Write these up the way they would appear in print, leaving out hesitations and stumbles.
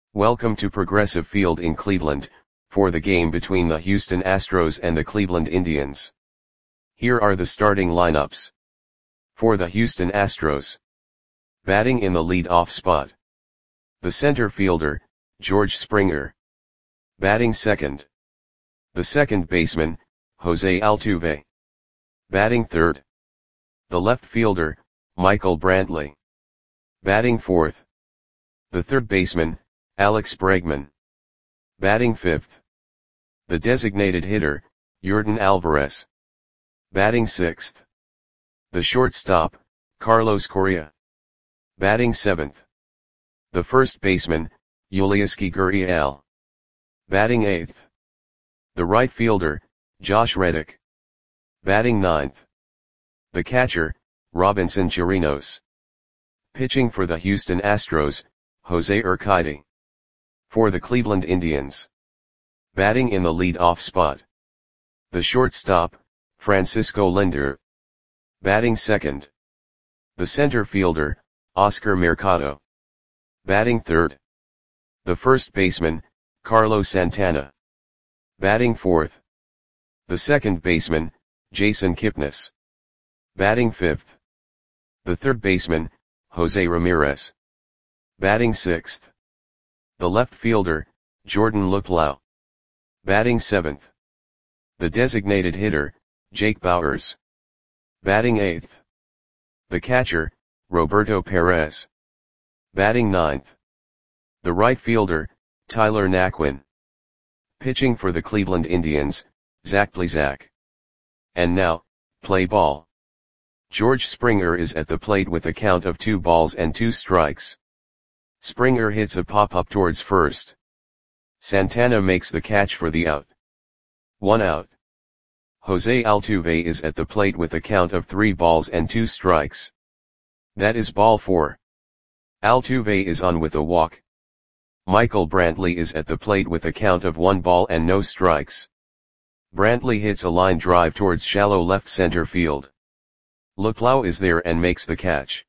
Welcome to Progressive Field in Cleveland, for the game between the Houston Astros and the Cleveland Indians. Here are the starting lineups. For the Houston Astros. Batting in the lead-off spot. The center fielder, George Springer. Batting second. The second baseman, Jose Altuve. Batting third. The left fielder, Michael Brantley. Batting fourth. The third baseman, Alex Bregman. Batting fifth. The designated hitter, Yordan Alvarez. Batting sixth. The shortstop, Carlos Correa. Batting seventh. The first baseman, Yulieski Gurriel. Batting eighth. The right fielder, Josh Reddick. Batting ninth. The catcher, Robinson Chirinos. Pitching for the Houston Astros, Jose Urquidy. For the Cleveland Indians. Batting in the lead-off spot. The shortstop, Francisco Lindor. Batting second. The center fielder, Oscar Mercado. Batting third. The first baseman, Carlos Santana. Batting fourth. The second baseman, Jason Kipnis. Batting fifth. The third baseman, Jose Ramirez. Batting sixth. The left fielder, Jordan Luplow. Batting seventh. The designated hitter, Jake Bauers. Batting eighth. The catcher, Roberto Perez. Batting ninth. The right fielder, Tyler Naquin. Pitching for the Cleveland Indians, Zach Plesac. And now, play ball. George Springer is at the plate with a count of 2-2. Springer hits a pop-up towards first. Santana makes the catch for the out. 1 out. Jose Altuve is at the plate with a count of 3-2. That is ball 4. Altuve is on with a walk. Michael Brantley is at the plate with a count of 1-0. Brantley hits a line drive towards shallow left center field. Luplow is there and makes the catch.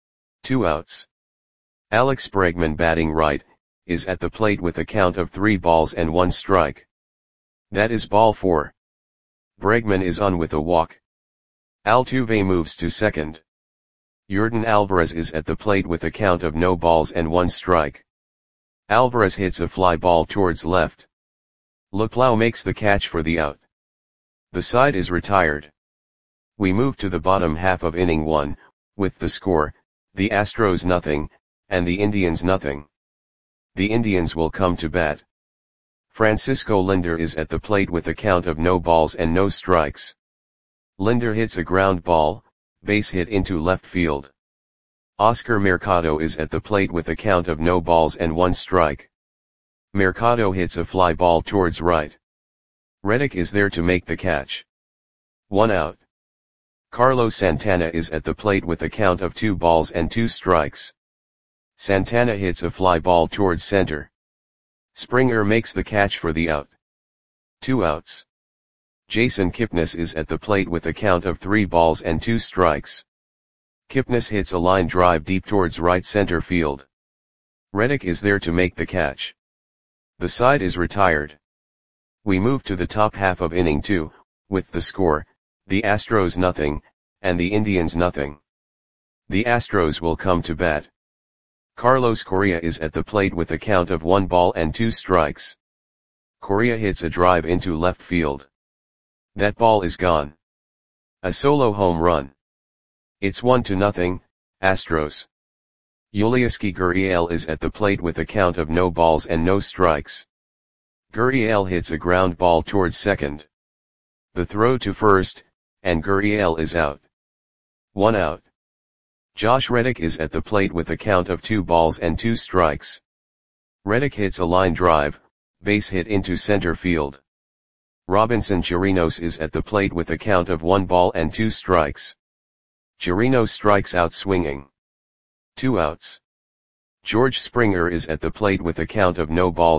2 outs. Alex Bregman, batting right, is at the plate with a count of 3-1. That is ball 4. Bregman is on with a walk. Altuve moves to second. Yordan Alvarez is at the plate with a count of 0-1. Alvarez hits a fly ball towards left. Luplow makes the catch for the out. The side is retired. We move to the bottom half of inning 1, with the score, the Astros 0, and the Indians 0. The Indians will come to bat. Francisco Lindor is at the plate with a count of 0-0. Lindor hits a ground ball, base hit into left field. Oscar Mercado is at the plate with a count of 0-1. Mercado hits a fly ball towards right. Reddick is there to make the catch. 1 out. Carlos Santana is at the plate with a count of 2-2. Santana hits a fly ball towards center. Springer makes the catch for the out. 2 outs. Jason Kipnis is at the plate with a count of 3-2. Kipnis hits a line drive deep towards right center field. Reddick is there to make the catch. The side is retired. We move to the top half of inning 2, with the score, the Astros 0, and the Indians 0. The Astros will come to bat. Carlos Correa is at the plate with a count of 1-2. Correa hits a drive into left field. That ball is gone. A solo home run. It's 1-0, Astros. Yulieski Gurriel is at the plate with a count of 0-0. Gurriel hits a ground ball towards second. The throw to first, and Gurriel is out. 1 out. Josh Reddick is at the plate with a count of 2-2. Reddick hits a line drive, base hit into center field. Robinson Chirinos is at the plate with a count of 1-2. Chirinos strikes out swinging. 2 outs. George Springer is at the plate with a count of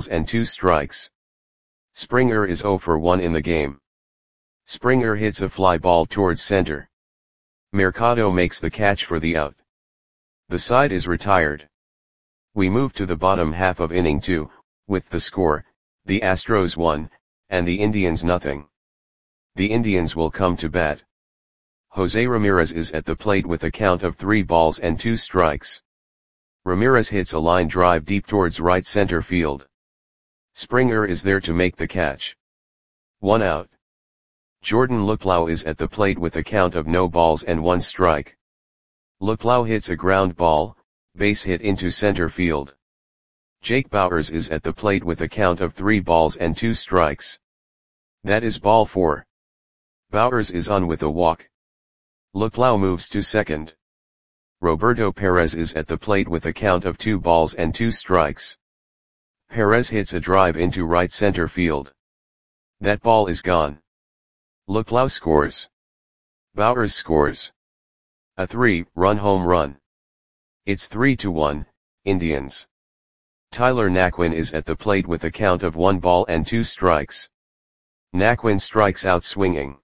0-2. Springer is 0 for 1 in the game. Springer hits a fly ball towards center. Mercado makes the catch for the out. The side is retired. We move to the bottom half of inning 2, with the score, the Astros 1, and the Indians nothing. The Indians will come to bat. Jose Ramirez is at the plate with a count of 3 balls and 2 strikes. Ramirez hits a line drive deep towards right center field. Springer is there to make the catch. 1 out. Jordan Luplow is at the plate with a count of no balls and 1 strike. Luplow hits a ground ball, base hit into center field. Jake Bauers is at the plate with a count of 3 balls and 2 strikes. That is ball 4. Bauers is on with a walk. Luplow moves to second. Roberto Perez is at the plate with a count of 2 balls and 2 strikes. Perez hits a drive into right center field. That ball is gone. Luplow scores. Bauers scores. A 3-run home run. It's 3-1, Indians. Tyler Naquin is at the plate with a count of 1 ball and 2 strikes. Naquin strikes out swinging.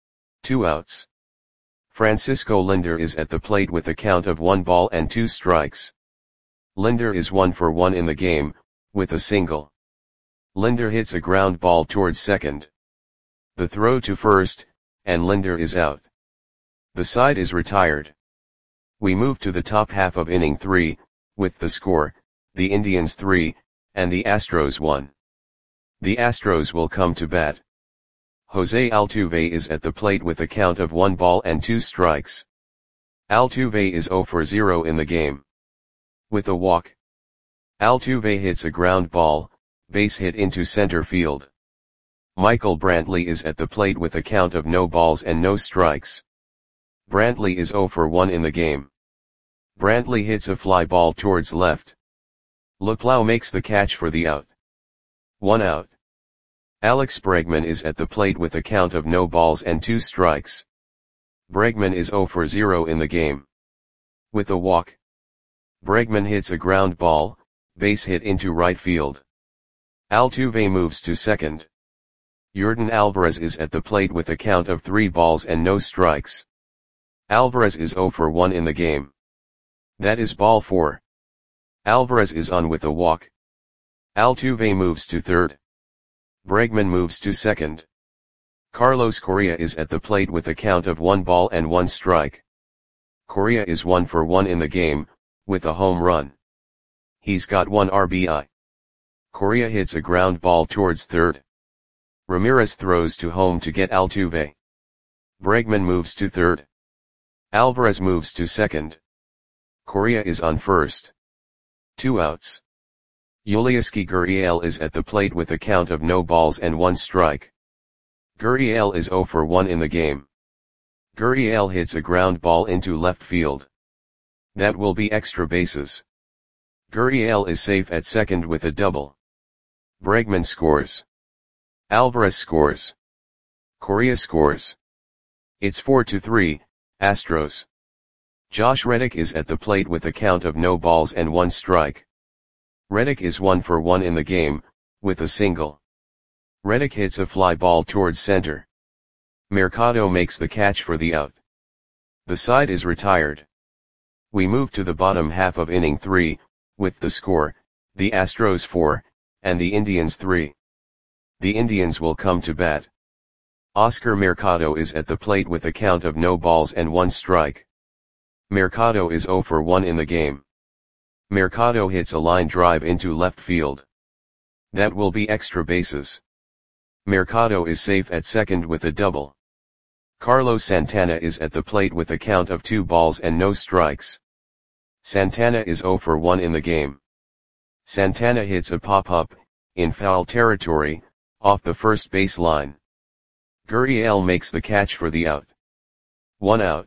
2 outs. Francisco Linder is at the plate with a count of 1 ball and 2 strikes. Linder is 1 for 1 in the game, with a single. Linder hits a ground ball towards second. The throw to first, and Linder is out. The side is retired. We move to the top half of inning 3, with the score, the Indians 3, and the Astros 1. The Astros will come to bat. Jose Altuve is at the plate with a count of 1 ball and 2 strikes. Altuve is 0 for 0 in the game. With a walk. Altuve hits a ground ball, base hit into center field. Michael Brantley is at the plate with a count of no balls and no strikes. Brantley is 0 for 1 in the game. Brantley hits a fly ball towards left. Luplow makes the catch for the out. 1 out. Alex Bregman is at the plate with a count of no balls and 2 strikes. Bregman is 0 for 0 in the game. With a walk. Bregman hits a ground ball, base hit into right field. Altuve moves to second. Yordan Alvarez is at the plate with a count of 3 balls and no strikes. Alvarez is 0 for 1 in the game. That is ball 4. Alvarez is on with a walk. Altuve moves to third. Bregman moves to second. Carlos Correa is at the plate with a count of 1 ball and 1 strike. Correa is 1 for 1 in the game, with a home run. He's got 1 RBI. Correa hits a ground ball towards third. Ramirez throws to home to get Altuve. Bregman moves to third. Alvarez moves to second. Correa is on first. 2 outs. Yulieski Gurriel is at the plate with a count of no balls and 1 strike. Gurriel is 0 for 1 in the game. Gurriel hits a ground ball into left field. That will be extra bases. Gurriel is safe at second with a double. Bregman scores. Alvarez scores. Correa scores. It's 4-3, Astros. Josh Reddick is at the plate with a count of no balls and 1 strike. Reddick is 1 for 1 in the game, with a single. Reddick hits a fly ball towards center. Mercado makes the catch for the out. The side is retired. We move to the bottom half of inning 3, with the score, the Astros 4, and the Indians 3. The Indians will come to bat. Oscar Mercado is at the plate with a count of no balls and 1 strike. Mercado is 0 for 1 in the game. Mercado hits a line drive into left field. That will be extra bases. Mercado is safe at second with a double. Carlos Santana is at the plate with a count of 2 balls and no strikes. Santana is 0 for 1 in the game. Santana hits a pop-up, in foul territory, off the first base line. Gurriel makes the catch for the out. 1 out.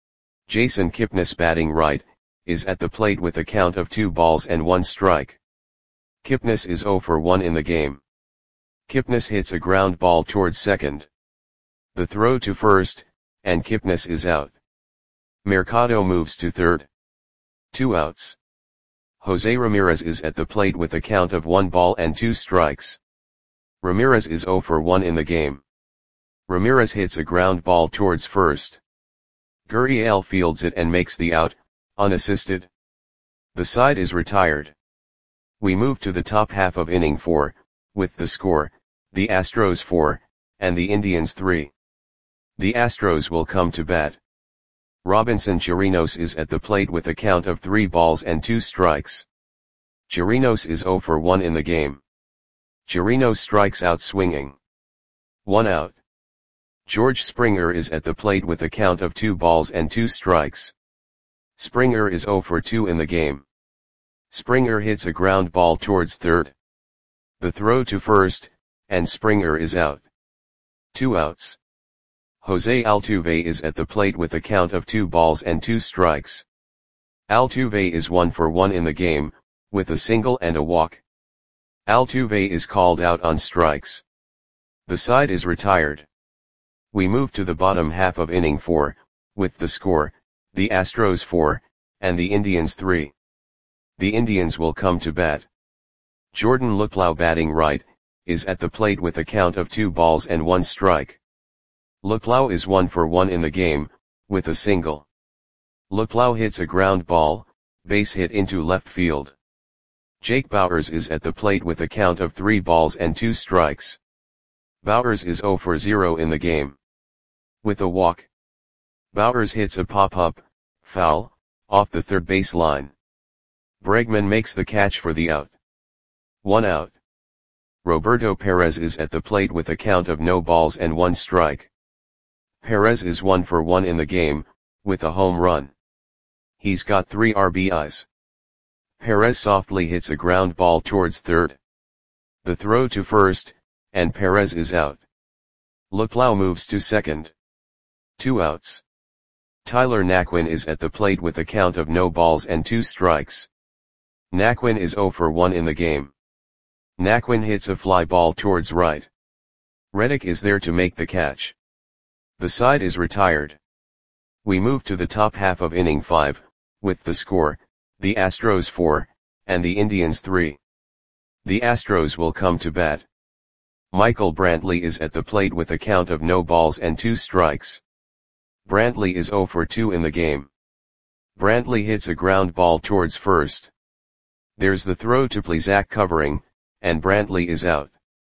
Jason Kipnis batting right, is at the plate with a count of 2 balls and 1 strike. Kipnis is 0 for 1 in the game. Kipnis hits a ground ball towards second. The throw to first, and Kipnis is out. Mercado moves to third. 2 outs. Jose Ramirez is at the plate with a count of 1 ball and 2 strikes. Ramirez is 0 for 1 in the game. Ramirez hits a ground ball towards first. Gurriel fields it and makes the out, unassisted. The side is retired. We move to the top half of inning 4, with the score, the Astros 4, and the Indians 3. The Astros will come to bat. Robinson Chirinos is at the plate with a count of 3 balls and 2 strikes. Chirinos is 0 for 1 in the game. Chirinos strikes out swinging. 1 out. George Springer is at the plate with a count of 2 balls and 2 strikes. Springer is 0 for 2 in the game. Springer hits a ground ball towards third. The throw to first, and Springer is out. 2 outs. Jose Altuve is at the plate with a count of 2 balls and 2 strikes. Altuve is 1 for 1 in the game, with a single and a walk. Altuve is called out on strikes. The side is retired. We move to the bottom half of inning 4, with the score, the Astros 4, and the Indians 3. The Indians will come to bat. Jordan Luplow, batting right, is at the plate with a count of 2 balls and 1 strike. Luplow is 1 for 1 in the game, with a single. Luplow hits a ground ball, base hit into left field. Jake Bauers is at the plate with a count of 3 balls and 2 strikes. Bauers is 0 for 0 in the game. With a walk. Bauers hits a pop-up, foul, off the third base line. Bregman makes the catch for the out. 1 out. Roberto Perez is at the plate with a count of no balls and 1 strike. Perez is 1 for 1 in the game, with a home run. He's got 3 RBIs. Perez softly hits a ground ball towards third. The throw to first, and Perez is out. Luplow moves to second. 2 outs. Tyler Naquin is at the plate with a count of no balls and 2 strikes. Naquin is 0 for 1 in the game. Naquin hits a fly ball towards right. Reddick is there to make the catch. The side is retired. We move to the top half of inning 5, with the score, the Astros 4, and the Indians 3. The Astros will come to bat. Michael Brantley is at the plate with a count of no balls and 2 strikes. Brantley is 0 for 2 in the game. Brantley hits a ground ball towards first. There's the throw to Plesac covering, and Brantley is out.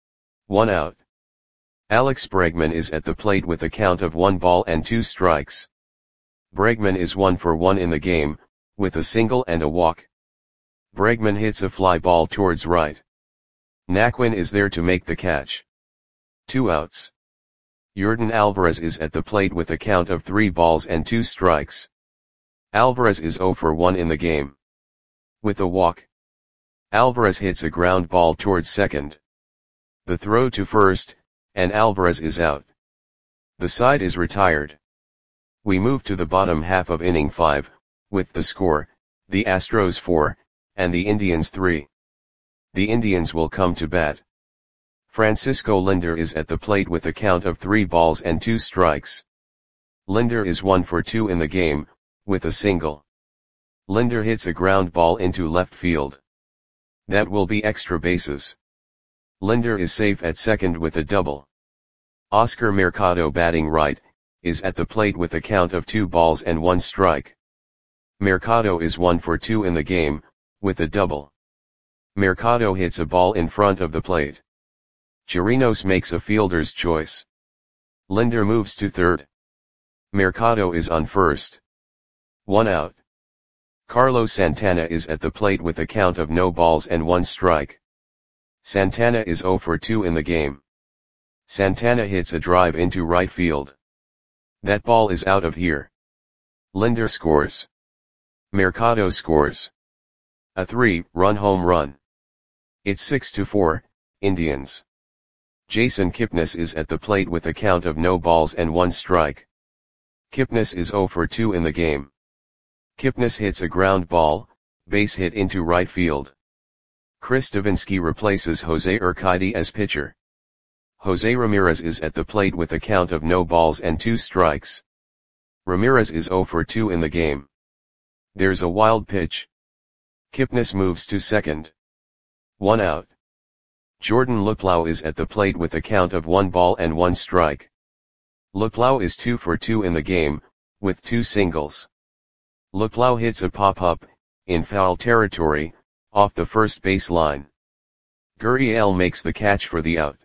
1 out. Alex Bregman is at the plate with a count of 1 ball and 2 strikes. Bregman is 1 for 1 in the game, with a single and a walk. Bregman hits a fly ball towards right. Naquin is there to make the catch. 2 outs. Yordan Alvarez is at the plate with a count of 3 balls and 2 strikes. Alvarez is 0 for 1 in the game. With a walk. Alvarez hits a ground ball towards second. The throw to first, and Alvarez is out. The side is retired. We move to the bottom half of inning 5, with the score, the Astros 4, and the Indians 3. The Indians will come to bat. Francisco Lindor is at the plate with a count of 3 balls and 2 strikes. Lindor is 1 for 2 in the game, with a single. Lindor hits a ground ball into left field. That will be extra bases. Lindor is safe at second with a double. Oscar Mercado, batting right, is at the plate with a count of 2 balls and 1 strike. Mercado is 1 for 2 in the game, with a double. Mercado hits a ball in front of the plate. Chirinos makes a fielder's choice. Lindor moves to third. Mercado is on first. 1 out. Carlos Santana is at the plate with a count of no balls and 1 strike. Santana is 0 for 2 in the game. Santana hits a drive into right field. That ball is out of here. Lindor scores. Mercado scores. A 3-run home run. It's 6-4, Indians. Jason Kipnis is at the plate with a count of no balls and 1 strike. Kipnis is 0 for 2 in the game. Kipnis hits a ground ball, base hit into right field. Chris Davinsky replaces Jose Urquidy as pitcher. Jose Ramirez is at the plate with a count of no balls and 2 strikes. Ramirez is 0 for 2 in the game. There's a wild pitch. Kipnis moves to second. 1 out. Jordan Luplow is at the plate with a count of 1 ball and 1 strike. Luplow is 2 for 2 in the game, with 2 singles. Luplow hits a pop-up, in foul territory, off the first base line. Gurriel makes the catch for the out.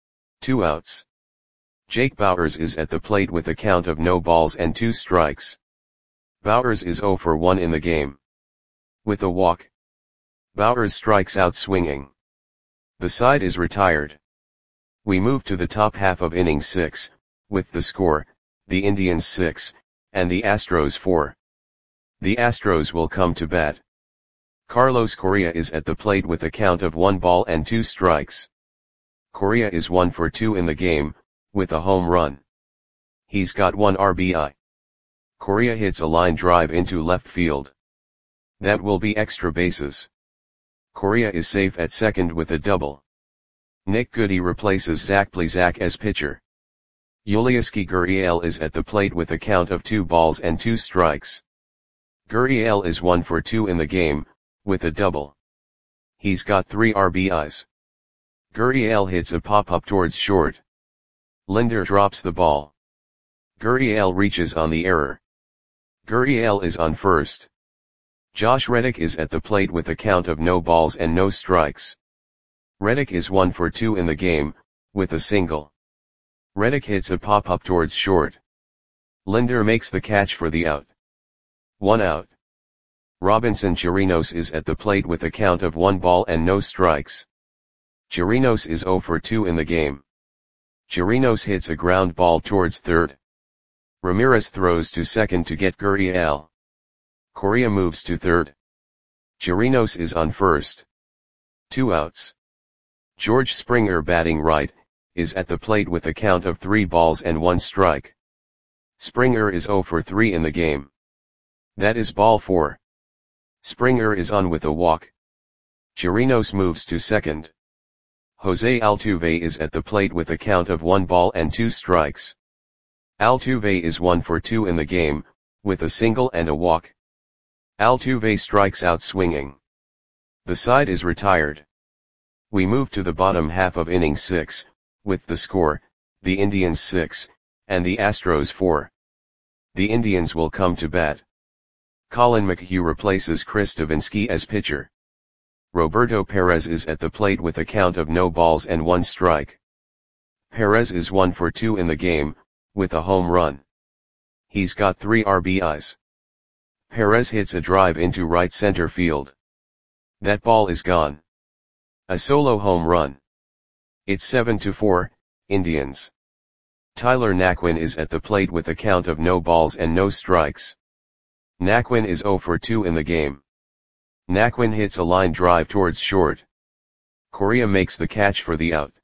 2 outs. Jake Bauers is at the plate with a count of no balls and 2 strikes. Bauers is 0 for 1 in the game. With a walk, Bauers strikes out swinging. The side is retired. We move to the top half of inning 6, with the score, the Indians 6, and the Astros 4. The Astros will come to bat. Carlos Correa is at the plate with a count of 1 ball and 2 strikes. Correa is 1 for 2 in the game, with a home run. He's got 1 RBI. Correa hits a line drive into left field. That will be extra bases. Correa is safe at second with a double. Nick Goody replaces Zach Plesac as pitcher. Yulieski Gurriel is at the plate with a count of 2 balls and 2 strikes. Gurriel is 1 for 2 in the game, with a double. He's got 3 RBIs. Gurriel hits a pop-up towards short. Linder drops the ball. Gurriel reaches on the error. Gurriel is on first. Josh Reddick is at the plate with a count of no balls and no strikes. Reddick is 1 for 2 in the game, with a single. Reddick hits a pop-up towards short. Linder makes the catch for the out. 1 out. Robinson Chirinos is at the plate with a count of 1 ball and no strikes. Chirinos is 0 for 2 in the game. Chirinos hits a ground ball towards third. Ramirez throws to second to get Gurriel. Correa moves to third. Chirinos is on first. 2 outs. George Springer, batting right, is at the plate with a count of 3 balls and 1 strike. Springer is 0 for 3 in the game. That is ball 4. Springer is on with a walk. Chirinos moves to second. Jose Altuve is at the plate with a count of 1 ball and 2 strikes. Altuve is 1 for 2 in the game, with a single and a walk. Altuve strikes out swinging. The side is retired. We move to the bottom half of inning 6, with the score, the Indians 6, and the Astros 4. The Indians will come to bat. Colin McHugh replaces Chris Davinsky as pitcher. Roberto Perez is at the plate with a count of no balls and 1 strike. Perez is 1 for 2 in the game, with a home run. He's got 3 RBIs. Perez hits a drive into right center field. That ball is gone. A solo home run. It's 7-4, Indians. Tyler Naquin is at the plate with a count of no balls and no strikes. Naquin is 0 for 2 in the game. Naquin hits a line drive towards short. Correa makes the catch for the out.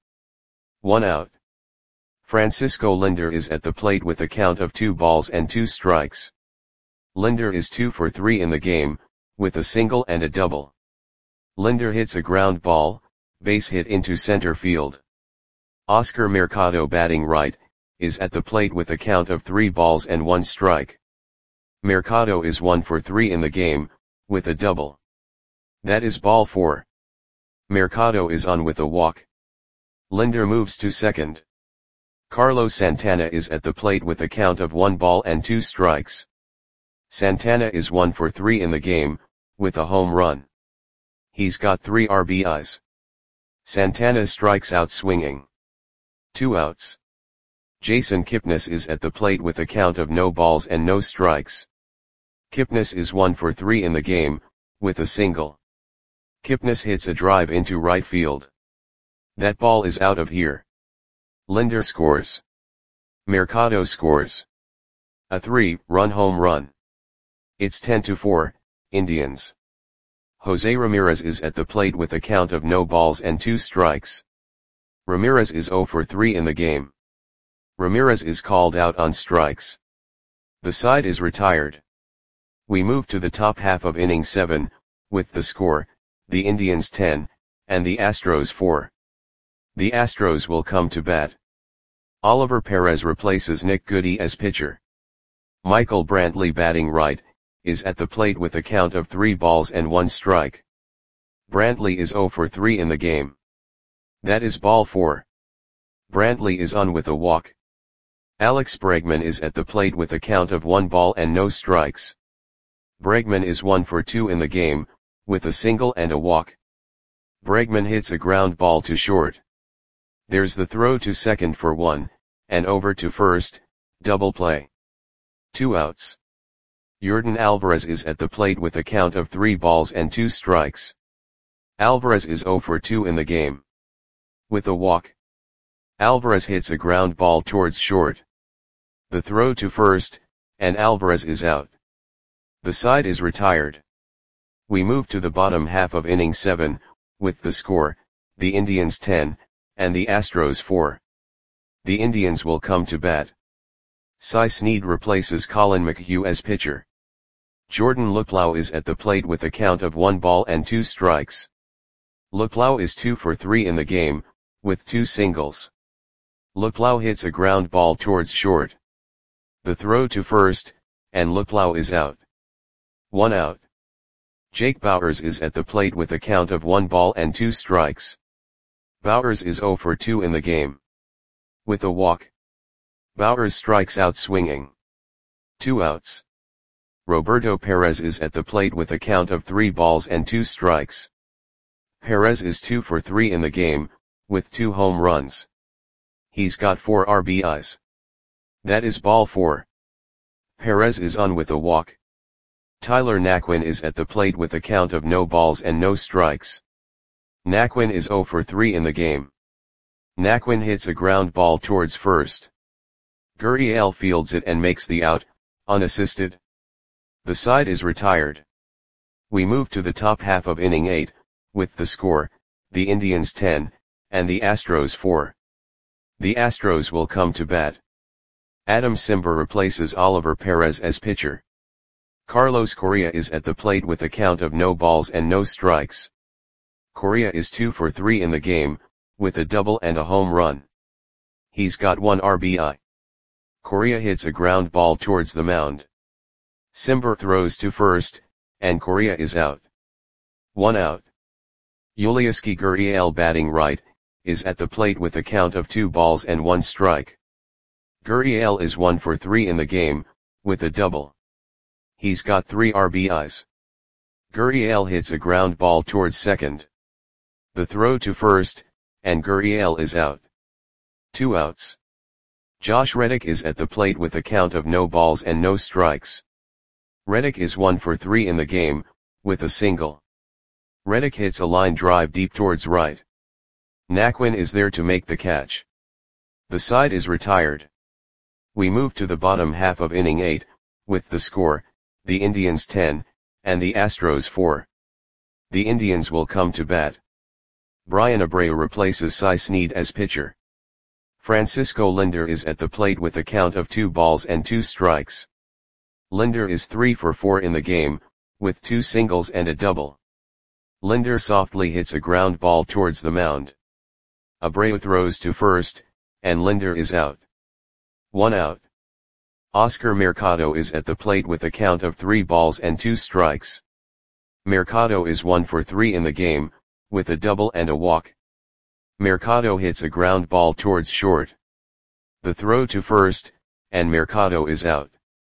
1 out. Francisco Linder is at the plate with a count of 2 balls and 2 strikes. Linder is 2 for 3 in the game, with a single and a double. Linder hits a ground ball, base hit into center field. Oscar Mercado, batting right, is at the plate with a count of 3 balls and 1 strike. Mercado is 1 for 3 in the game, with a double. That is ball 4. Mercado is on with a walk. Linder moves to second. Carlos Santana is at the plate with a count of 1 ball and 2 strikes. Santana is 1 for 3 in the game, with a home run. He's got 3 RBIs. Santana strikes out swinging. 2 outs. Jason Kipnis is at the plate with a count of no balls and no strikes. Kipnis is 1 for 3 in the game, with a single. Kipnis hits a drive into right field. That ball is out of here. Linder scores. Mercado scores. A 3-run home run. It's 10-4, Indians. Jose Ramirez is at the plate with a count of no balls and 2 strikes. Ramirez is 0 for 3 in the game. Ramirez is called out on strikes. The side is retired. We move to the top half of inning 7, with the score, the Indians 10, and the Astros 4. The Astros will come to bat. Oliver Perez replaces Nick Goody as pitcher. Michael Brantley, batting right, is at the plate with a count of 3 balls and 1 strike. Brantley is 0 for 3 in the game. That is ball 4. Brantley is on with a walk. Alex Bregman is at the plate with a count of 1 ball and no strikes. Bregman is 1 for 2 in the game, with a single and a walk. Bregman hits a ground ball to short. There's the throw to second for 1, and over to first, double play. 2 outs. Yordan Alvarez is at the plate with a count of 3 balls and 2 strikes. Alvarez is 0 for 2 in the game. With a walk. Alvarez hits a ground ball towards short. The throw to first, and Alvarez is out. The side is retired. We move to the bottom half of inning 7, with the score, the Indians 10, and the Astros 4. The Indians will come to bat. Cy Snead replaces Colin McHugh as pitcher. Jordan Luplow is at the plate with a count of 1 ball and 2 strikes. Luplow is 2 for 3 in the game, with 2 singles. Luplow hits a ground ball towards short. The throw to first, and Luplow is out. 1 out. Jake Bauers is at the plate with a count of 1 ball and 2 strikes. Bauers is 0 for 2 in the game. With a walk. Bauers strikes out swinging. 2 outs. Roberto Perez is at the plate with a count of 3 balls and 2 strikes. Perez is 2 for 3 in the game, with 2 home runs. He's got 4 RBIs. That is ball 4. Perez is on with a walk. Tyler Naquin is at the plate with a count of no balls and no strikes. Naquin is 0 for 3 in the game. Naquin hits a ground ball towards first. Gurriel fields it and makes the out, unassisted. The side is retired. We move to the top half of inning 8, with the score, the Indians 10, and the Astros 4. The Astros will come to bat. Adam Simber replaces Oliver Perez as pitcher. Carlos Correa is at the plate with a count of no balls and no strikes. Correa is 2 for 3 in the game, with a double and a home run. He's got 1 RBI. Correa hits a ground ball towards the mound. Simber throws to first, and Correa is out. 1 out. Yulieski Gurriel, batting right, is at the plate with a count of 2 balls and 1 strike. Gurriel is 1 for 3 in the game, with a double. He's got 3 RBIs. Gurriel hits a ground ball towards second. The throw to first, and Gurriel is out. 2 outs. Josh Reddick is at the plate with a count of no balls and no strikes. Reddick is 1 for 3 in the game, with a single. Reddick hits a line drive deep towards right. Naquin is there to make the catch. The side is retired. We move to the bottom half of inning 8, with the score, the Indians 10, and the Astros 4. The Indians will come to bat. Brian Abreu replaces Cy Snead as pitcher. Francisco Lindor is at the plate with a count of 2 balls and 2 strikes. Lindor is 3 for 4 in the game, with 2 singles and a double. Lindor softly hits a ground ball towards the mound. Abreu throws to first, and Lindor is out. 1 out. Oscar Mercado is at the plate with a count of 3 balls and 2 strikes. Mercado is 1 for 3 in the game, with a double and a walk. Mercado hits a ground ball towards short. The throw to first, and Mercado is out.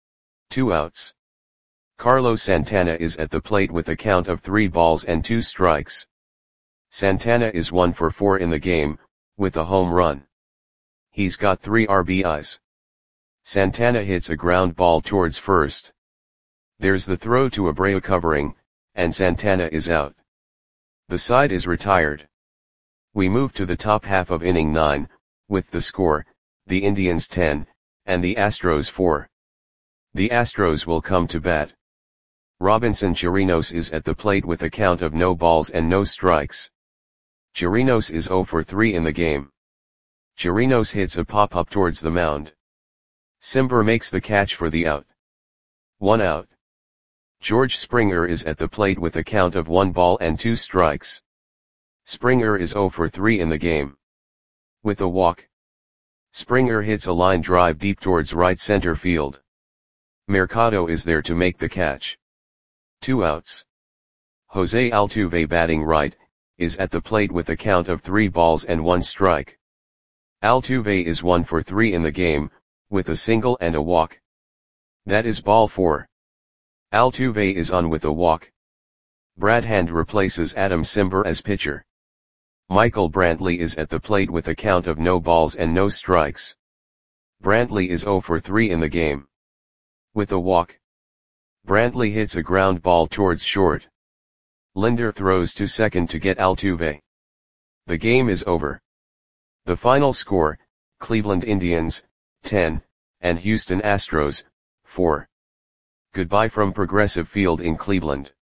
2 outs. Carlos Santana is at the plate with a count of 3 balls and 2 strikes. Santana is 1 for 4 in the game, with a home run. He's got 3 RBIs. Santana hits a ground ball towards first. There's the throw to Abreu covering, and Santana is out. The side is retired. We move to the top half of inning 9, with the score, the Indians 10, and the Astros 4. The Astros will come to bat. Robinson Chirinos is at the plate with a count of no balls and no strikes. Chirinos is 0 for 3 in the game. Chirinos hits a pop-up towards the mound. Simber makes the catch for the out. 1 out. George Springer is at the plate with a count of 1 ball and 2 strikes. Springer is 0 for 3 in the game. With a walk. Springer hits a line drive deep towards right center field. Mercado is there to make the catch. 2 outs. Jose Altuve, batting right, is at the plate with a count of 3 balls and 1 strike. Altuve is 1 for 3 in the game, with a single and a walk. That is ball 4. Altuve is on with a walk. Brad Hand replaces Adam Cimber as pitcher. Michael Brantley is at the plate with a count of no balls and no strikes. Brantley is 0 for 3 in the game. With a walk, Brantley hits a ground ball towards short. Linder throws to second to get Altuve. The game is over. The final score, Cleveland Indians, 10, and Houston Astros, 4. Goodbye from Progressive Field in Cleveland.